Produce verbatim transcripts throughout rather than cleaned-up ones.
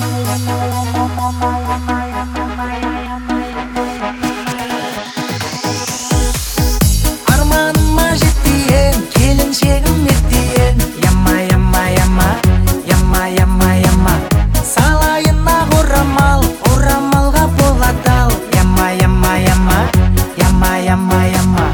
Арманыма жетейін, келіншегім ертейін. Яма, яма, яма, яма, яма, яма. Салайын ақ орамал, орамалға болады ал. Яма, яма, яма, яма, яма, яма.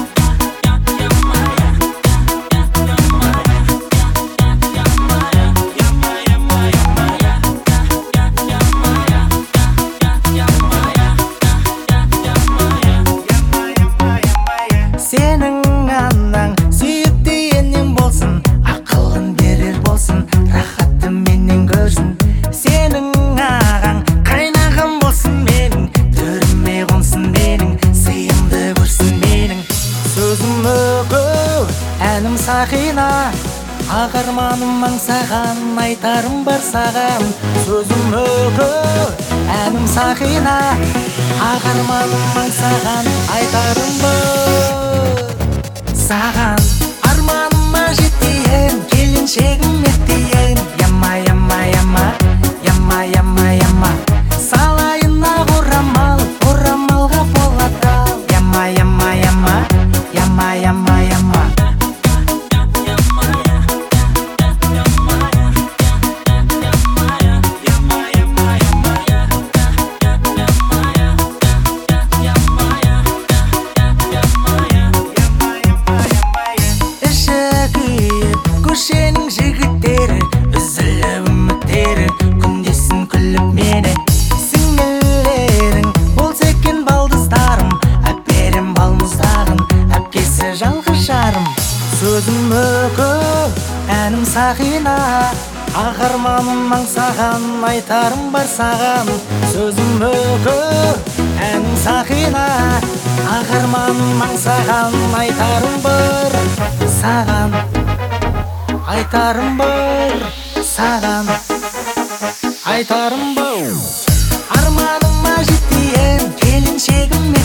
Сенің анаң сүйікті енең болсын, ақылын берер болсын, рахатты менен көрсін. Сенің ағаң қайнағым болсын менің, төріме қонсын менің, сыйымды көрсін менің. Сөзім өгеу, әнім сақина, ақ арманым аңсаған, айтарым бар саған. Сөзім өгеу, әнім сақина, ақ арманым аңсаған, айтарым бар саған. Арманыма жетейін, келіншегім ертейін. Яма, яма, яма, яма, яма, яма. Салайын ақ орамал, орамалға болады ал. Яма, яма, яма, яма, яма, яма. Көшенің жігіттері, үзіліп үміттері, күндесін күліп мені. Сіңілерің болса екен балдыздарым, әперем балмұздағын, әпкесі жалғыз жарым. Сөзім өгеу, әнім сақина, ақ арманым аңсаған, айтарым бар саған. Сөзім өгеу, әнім сақина, ақ арманым аңсаған, айтарым бар саған. Айтарым бар саған, айтарым бар. Арманыма жетейін, келіншегім